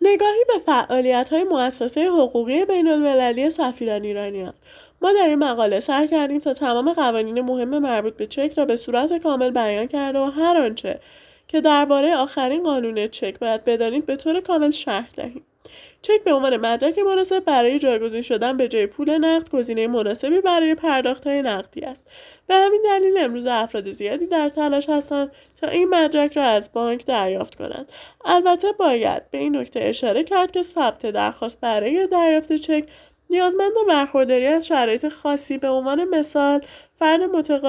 نگاهی به فعالیت‌های مؤسسه حقوقی بین‌المللی سفیران ایرانیان. ما در این مقاله سعی کردیم تا تمام قوانین مهم مربوط به چک را به صورت کامل بیان کرده و هر آنچه که درباره آخرین قانون چک باید بدانید به طور کامل شرح دهیم. چک به عنوان مدرک مناسب برای جایگزین شدن به جای پول نقد گزینه مناسبی برای پرداخت‌های نقدی است. به همین دلیل امروز افراد زیادی در تلاش هستند تا این مدرک را از بانک دریافت کنند. البته باید به این نکته اشاره کرد که ثبت درخواست برای دریافت چک نیازمند برخورداری از شرایط خاصی به عنوان مثال فرد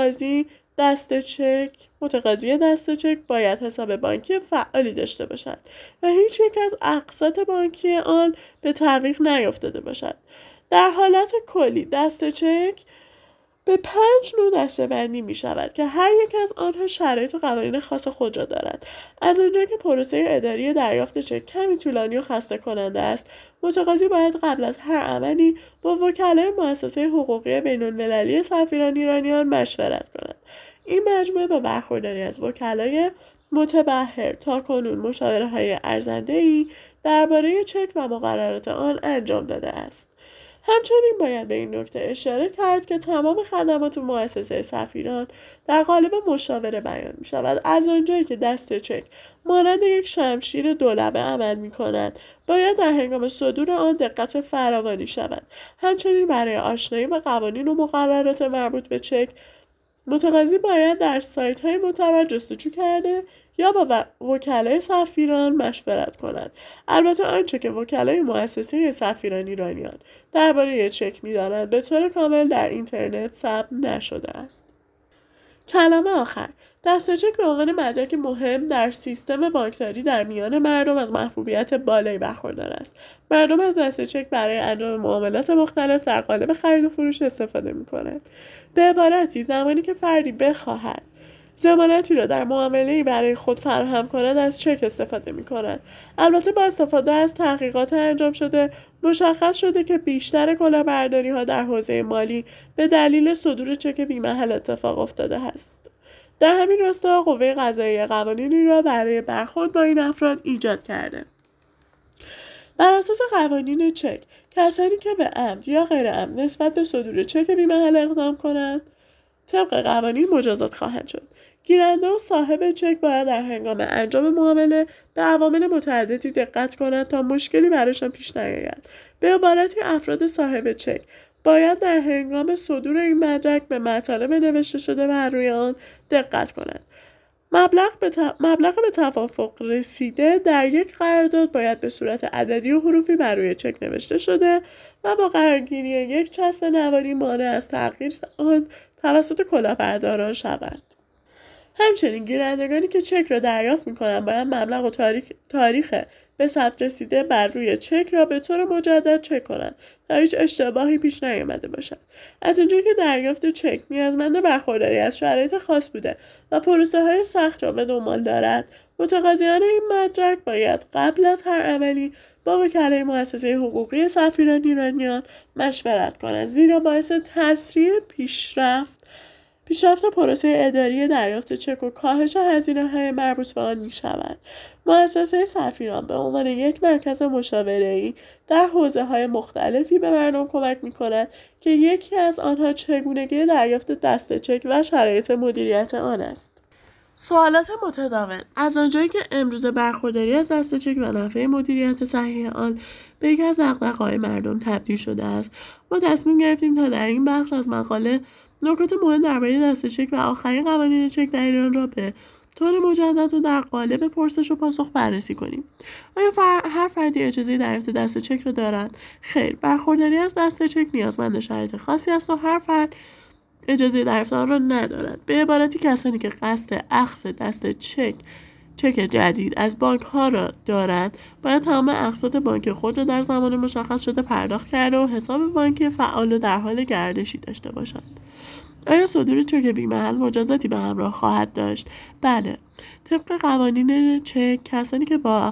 متقاضی دست چک باید حساب بانکی فعالی داشته باشد و هیچ یک از اقساط بانکی آن به تعویق نیفتاده باشد. در حالت کلی دست چک به 5 نوع دسته‌بندی می شود که هر یک از آنها شرایط و قوانین خاص خود را دارد. از آنجا که پروسه اداری دریافت چک کمی طولانی و خسته کننده است، متقاضی باید قبل از هر عملی با وکلای مؤسسه حقوقی بین‌المللی سفیران ایرانیان مشورت کند. این مجموعه با برخورداری از وکلای متبحر تاکنون مشاوره‌های ارزنده‌ای درباره چک و مقررات آن انجام داده است. همچنین باید به این نکته اشاره کرد که تمام خدمات مؤسسه سفیران در قالب مشاوره بیان می شود. از آنجایی که دست چک مانند یک شمشیر دولبه عمل می کند، باید در هنگام صدور آن دقت فراوانی شود. همچنین برای آشنایی با قوانین و مقررات مربوط به چک، متقاضی باید در سایت‌های معتبر جستجو کرده یا با وکلای سفیران مشورت کند. البته آنچه که وکلای مؤسسه سفیران ایرانیان درباره چک می‌دانند به طور کامل در اینترنت ثبت نشده است. کلمه آخر: دست چک به عنوان مدرک مهم در سیستم بانکداری در میان مردم از محبوبیت بالایی برخوردار است. مردم از دست چک برای انجام معاملات مختلف در قالب خرید و فروش استفاده می‌کنند. به عبارتی زمانی که فردی بخواهد ضمانتی را در معامله‌ای برای خود فراهم کند از چک استفاده می‌کند. البته با استفاده از تحقیقات انجام شده مشخص شده که بیشتر کلاهبرداری‌ها در حوزه مالی به دلیل صدور چک بی‌محل اتفاق افتاده است. در همین راستا قوه قضاییه قوانینی را برای برخورد با این افراد ایجاد کرده. بر اساس قوانین چک، کسانی که به عمد یا غیر عمد نسبت به صدور چک بی‌محل اقدام کنند، طبق قوانین مجازات خواهند شد. گیرنده و صاحب چک باید در هنگام انجام معامله به عوامل متعددی دقت کنند تا مشکلی برایشان پیش نیاید. به عبارتی افراد صاحب چک باید در هنگام صدور این مدرک به مطالب نوشته شده بر روی آن دقت کنند. مبلغ به توافق رسیده در یک قرارداد باید به صورت عددی و حروفی بر روی چک نوشته شده و با قرارگیری یک چسب نواری مانع از تغییر آن توسط کلاهبرداران شود. همچنین گیرندگانی که چک را دریافت می‌کنند باید مبلغ و تاریخ به ثبت رسیده بر روی چک را به طور مجدد چک کنند تا هیچ اشتباهی پیش نیامده باشد. از آنجایی که دریافت چک نیازمند برخورداری از شرایط خاص بوده و پروسه‌های سخت را به دنبال دارد، متقاضیان این مدرک باید قبل از هر عملی با وکلای مؤسسه حقوقی سفیران ایرانیان مشورت کنند، زیرا باعث تسریع پیشرفت پروسه اداری دریافت چک و کاهش هزینه‌های مربوط به آن می‌شود. مؤسسه سفیران به عنوان یک مرکز مشاوره‌ای در حوزه‌های مختلفی به مردم کمک می‌کند که یکی از آنها چگونگی دریافت دست چک و شرایط مدیریت آن است. سوالات متداول: از آنجایی که امروزه برخورداری از دست چک و نحوه مدیریت صحیح آن به یکی از دغدغه‌های مردم تبدیل شده است، ما تصمیم گرفتیم تا در این بخش از مقاله نکات مهم درباره دست چک و آخرین قوانین چک در ایران را به طور مجدد و در قالب پرسش و پاسخ بررسی کنیم. آیا هر فردی اجازه دریافت دست چک را دارد؟ خیر، برخورداری از دست چک نیازمند شرایط خاصی است و هر فرد اجازه دریافت آن را ندارد. به عبارتی کسانی که قصد اخذ دست چک جدید از بانک ها را دارد باید تمام اقساط بانک خود را در زمان مشخص شده پرداخت کرده و حساب بانکی فعال در حال گردشی داشته باشند. آیا صدور چک بی‌محل مجازاتی به همراه خواهد داشت؟ بله. طبق قوانین چک، کسانی که با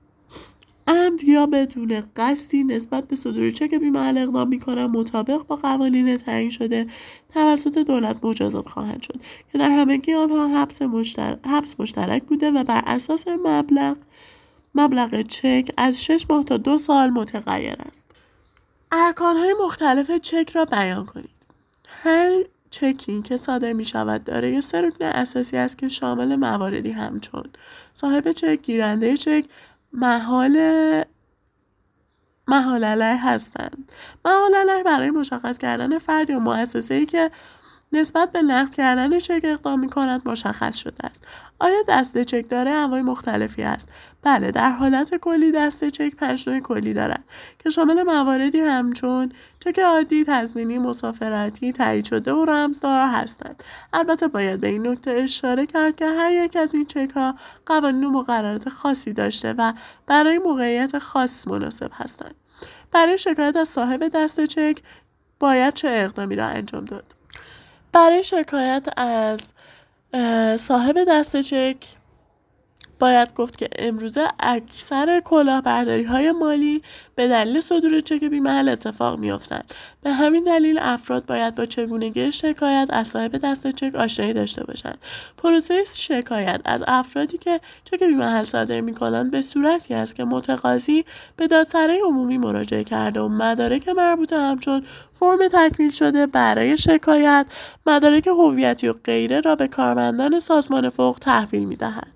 عمد یا بدون قصدی نسبت به صدور چک بی‌محل اقدام می‌کنند مطابق با قوانین تعیین شده توسط دولت مجازات خواهند شد که در همگی آنها حبس مشترک بوده و بر اساس مبلغ مبلغ چک از 6 ماه تا 2 سال متغیر است. ارکان‌های مختلف چک را بیان کنید. هر چکی که صادر می شود دارای 3 رکن اساسی است که شامل مواردی همچون صاحب چک، گیرنده چک، محال علیه هستند. محال علیه برای مشخص کردن فرد یا مؤسسه‌ای که نسبت به نقد کردن چک اقدام می‌کند مشخص شده است. آیا دسته چک دارای انواع مختلفی است؟ بله، در حالت کلی دسته چک 5 نوع کلی دارد که شامل مواردی همچون چک عادی، تضمینی، مسافرتی، تایید شده و رمزدار هستند. البته باید به این نکته اشاره کرد که هر یک از این چک‌ها قوانین و مقررات خاصی داشته و برای موقعیت خاص مناسب هستند. برای شکایت از صاحب دسته چک باید چه اقدامی را انجام داد؟ برای شکایت از صاحب دسته چک باید گفت که امروزه اکثر کلاهبرداری‌های مالی به دلیل صدور چک بی‌محل اتفاق می‌افتند. به همین دلیل افراد باید با چگونگی شکایت از صاحب دسته چک آشنایی داشته باشند. پروسه شکایت از افرادی که چک بی‌محل صادر می‌کنند به صورتی است که متقاضی به دادسرای عمومی مراجعه کرده و مدارک مربوطه همچون فرم تکمیل شده برای شکایت، مدارک هویتی و غیره را به کارمندان سازمان فوق تحویل می‌دهد.